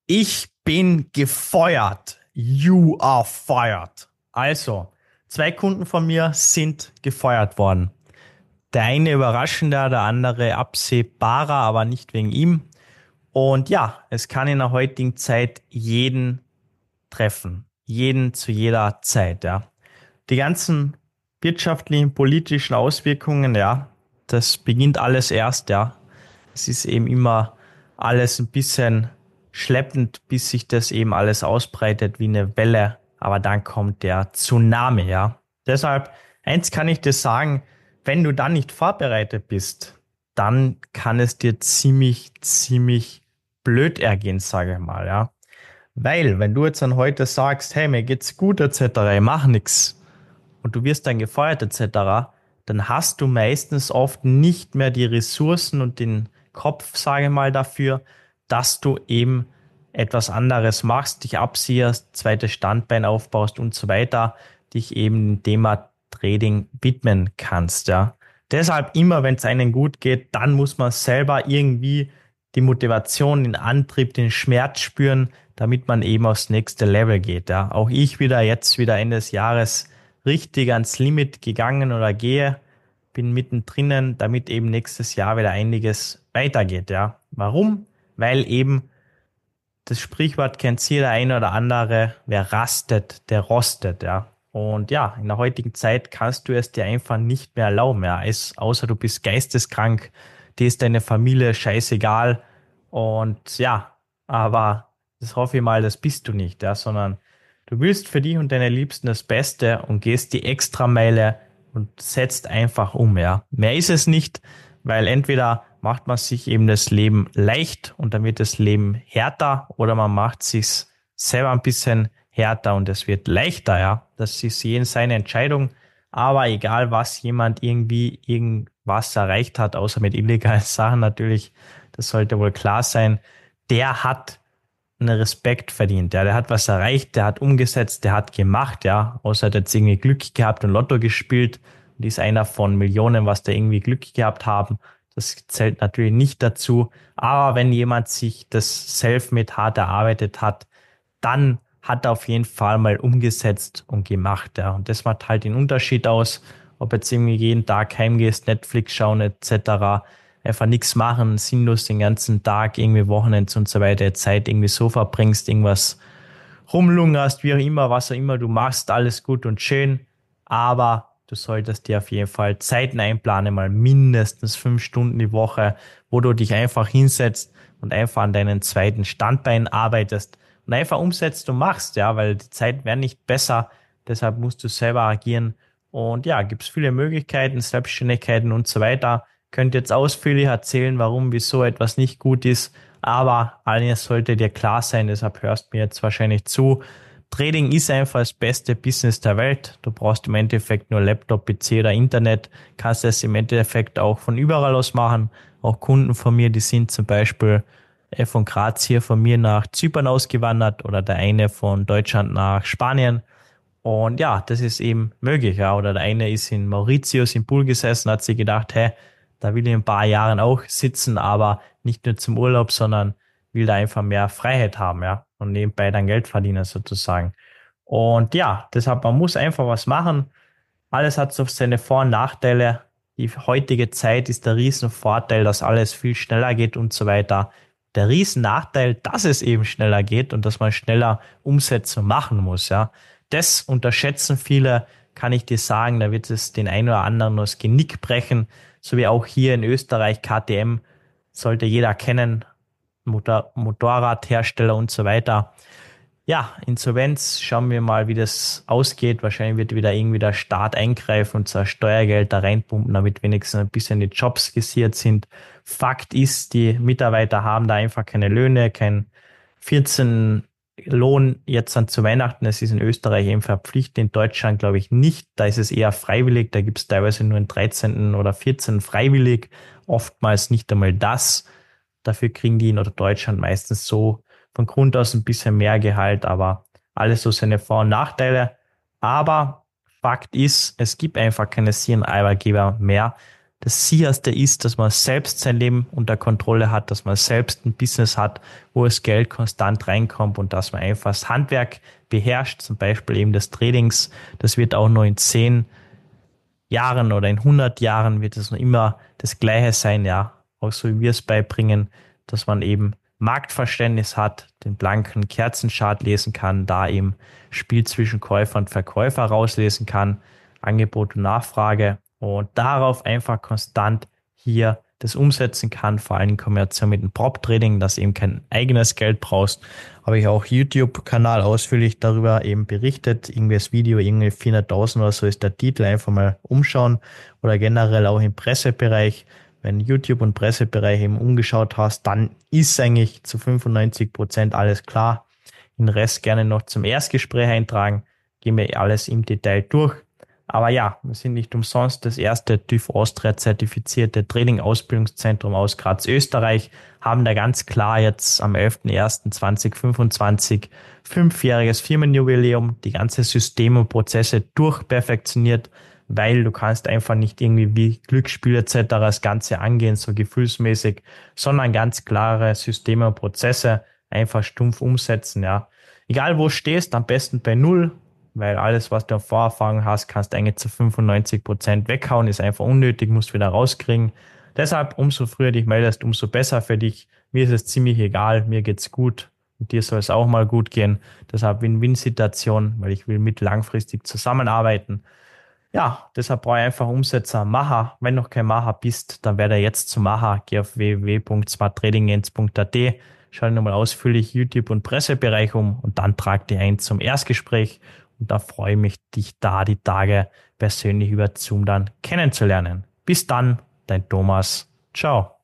Ich bin gefeuert. You are fired. Also, zwei Kunden von mir sind gefeuert worden. Der eine überraschender, der andere absehbarer, aber nicht wegen ihm. Und ja, es kann in der heutigen Zeit jeden treffen. Jeden zu jeder Zeit, ja. Die ganzen wirtschaftlichen, politischen Auswirkungen, ja, das beginnt alles erst, ja. Es ist eben immer alles ein bisschen schleppend, bis sich das eben alles ausbreitet wie eine Welle. Aber dann kommt der Tsunami, ja. Deshalb, eins kann ich dir sagen, wenn du dann nicht vorbereitet bist, dann kann es dir ziemlich blöd ergehen, sage ich mal, ja. Weil, wenn du jetzt dann heute sagst, hey, mir geht's gut, etc., ich mach nix und du wirst dann gefeuert, etc., dann hast du meistens oft nicht mehr die Ressourcen und den Kopf, sage ich mal, dafür, dass du eben etwas anderes machst, dich absicherst, zweites Standbein aufbaust und so weiter, dich eben dem Thema Trading widmen kannst, ja. Deshalb immer, wenn es einem gut geht, dann muss man selber irgendwie die Motivation, den Antrieb, den Schmerz spüren, damit man eben aufs nächste Level geht, ja. Auch ich jetzt wieder Ende des Jahres richtig ans Limit gegangen oder gehe, bin mittendrin, damit eben nächstes Jahr wieder einiges weitergeht, ja. Warum? Weil eben das Sprichwort kennt jeder eine oder andere, wer rastet, der rostet, ja. Und ja, in der heutigen Zeit kannst du es dir einfach nicht mehr erlauben, ja. Außer du bist geisteskrank, dir ist deine Familie scheißegal. Und ja, aber das hoffe ich mal, das bist du nicht, ja, sondern du willst für dich und deine Liebsten das Beste und gehst die Extrameile und setzt einfach um, ja. Mehr ist es nicht, weil entweder macht man sich eben das Leben leicht und dann wird das Leben härter oder man macht sich selber ein bisschen härter und es wird leichter, ja. Das ist jeden seine Entscheidung. Aber egal, was jemand irgendwie irgendwas erreicht hat, außer mit illegalen Sachen natürlich, das sollte wohl klar sein, der hat einen Respekt verdient. Ja, der hat was erreicht, der hat umgesetzt, der hat gemacht, ja. Außer er hat jetzt irgendwie Glück gehabt und Lotto gespielt und ist einer von Millionen, was da irgendwie Glück gehabt haben. Das zählt natürlich nicht dazu. Aber wenn jemand sich das Selfmade hart erarbeitet hat, dann hat er auf jeden Fall mal umgesetzt und gemacht, ja. Und das macht halt den Unterschied aus, ob jetzt irgendwie jeden Tag heimgehst, Netflix schauen etc., einfach nichts machen, sinnlos den ganzen Tag, irgendwie Wochenends und so weiter, Zeit irgendwie so verbringst, irgendwas rumlungerst, wie auch immer, was auch immer du machst, alles gut und schön, aber du solltest dir auf jeden Fall Zeiten einplanen, mal mindestens 5 Stunden die Woche, wo du dich einfach hinsetzt und einfach an deinen zweiten Standbein arbeitest und einfach umsetzt und machst, ja, weil die Zeiten werden nicht besser, deshalb musst du selber agieren und ja, gibt's viele Möglichkeiten, Selbstständigkeiten und so weiter. Könnt jetzt ausführlich erzählen, warum, wieso etwas nicht gut ist, aber eines sollte dir klar sein, deshalb hörst du mir jetzt wahrscheinlich zu. Trading ist einfach das beste Business der Welt. Du brauchst im Endeffekt nur Laptop, PC oder Internet, kannst es im Endeffekt auch von überall aus machen. Auch Kunden von mir, die sind zum Beispiel von Graz hier von mir nach Zypern ausgewandert oder der eine von Deutschland nach Spanien. Und ja, das ist eben möglich, ja. Oder der eine ist in Mauritius im Pool gesessen, hat sich gedacht, hey, da will ich in ein paar Jahren auch sitzen, aber nicht nur zum Urlaub, sondern will da einfach mehr Freiheit haben, ja. Und nebenbei dann Geld verdienen sozusagen. Und ja, deshalb, man muss einfach was machen. Alles hat so seine Vor- und Nachteile. Die heutige Zeit ist der Riesenvorteil, dass alles viel schneller geht und so weiter. Der Riesennachteil, dass es eben schneller geht und dass man schneller umsetzen und machen muss, ja. Das unterschätzen viele, kann ich dir sagen, da wird es den einen oder anderen nur das Genick brechen, so wie auch hier in Österreich KTM, sollte jeder kennen, Motorradhersteller und so weiter. Ja, Insolvenz, schauen wir mal, wie das ausgeht. Wahrscheinlich wird wieder irgendwie der Staat eingreifen und zwar Steuergeld da reinpumpen, damit wenigstens ein bisschen die Jobs gesichert sind. Fakt ist, die Mitarbeiter haben da einfach keine Löhne, kein 14 Lohn jetzt dann zu Weihnachten. Es ist in Österreich eben verpflichtend, in Deutschland glaube ich nicht. Da ist es eher freiwillig. Da gibt es teilweise nur einen 13. oder 14. freiwillig. Oftmals nicht einmal das. Dafür kriegen die in Deutschland meistens so von Grund aus ein bisschen mehr Gehalt, aber alles so seine Vor- und Nachteile. Aber Fakt ist, es gibt einfach keine sicheren Arbeitgeber mehr. das Sicherste ist, dass man selbst sein Leben unter Kontrolle hat, dass man selbst ein Business hat, wo das Geld konstant reinkommt und dass man einfach das Handwerk beherrscht, zum Beispiel eben des Tradings. Das wird auch noch in 10 Jahren oder in 100 Jahren wird es noch immer das Gleiche sein, ja. Auch so wie wir es beibringen, dass man eben Marktverständnis hat, den blanken Kerzenchart lesen kann, da eben Spiel zwischen Käufer und Verkäufer rauslesen kann, Angebot und Nachfrage und darauf einfach konstant hier das umsetzen kann, vor allem in Kombination mit dem Prop-Trading, dass eben kein eigenes Geld brauchst. Habe ich auch YouTube-Kanal ausführlich darüber eben berichtet. Irgendwie das Video, irgendwie 400.000 oder so ist der Titel. Einfach mal umschauen oder generell auch im Pressebereich. Wenn YouTube und Pressebereich eben umgeschaut hast, dann ist eigentlich zu 95% alles klar. Den Rest gerne noch zum Erstgespräch eintragen. Gehen wir alles im Detail durch. Aber ja, wir sind nicht umsonst das erste TÜV Austria zertifizierte Training-Ausbildungszentrum aus Graz, Österreich, haben da ganz klar jetzt am 11.01.2025 fünfjähriges Firmenjubiläum, die ganze Systeme und Prozesse durchperfektioniert, weil du kannst einfach nicht irgendwie wie Glücksspiel etc. das Ganze angehen, so gefühlsmäßig, sondern ganz klare Systeme und Prozesse einfach stumpf umsetzen, ja. Egal wo du stehst, am besten bei Null, weil alles, was du an Vorerfahrung hast, kannst du eigentlich zu 95% weghauen, ist einfach unnötig, musst wieder rauskriegen. Deshalb, umso früher dich meldest, umso besser für dich. Mir ist es ziemlich egal, mir geht's gut und dir soll es auch mal gut gehen. Deshalb Win-Win-Situation, weil ich will mit langfristig zusammenarbeiten. Ja, deshalb brauche ich einfach Umsetzer, Macher. Wenn noch kein Macher bist, dann werde jetzt zum Macher. Geh auf www.smarttradingends.at, schau dir nochmal ausführlich YouTube- und Pressebereich um und dann trag dich ein zum Erstgespräch. Und da freue ich mich, dich da die Tage persönlich über Zoom dann kennenzulernen. Bis dann, dein Thomas. Ciao.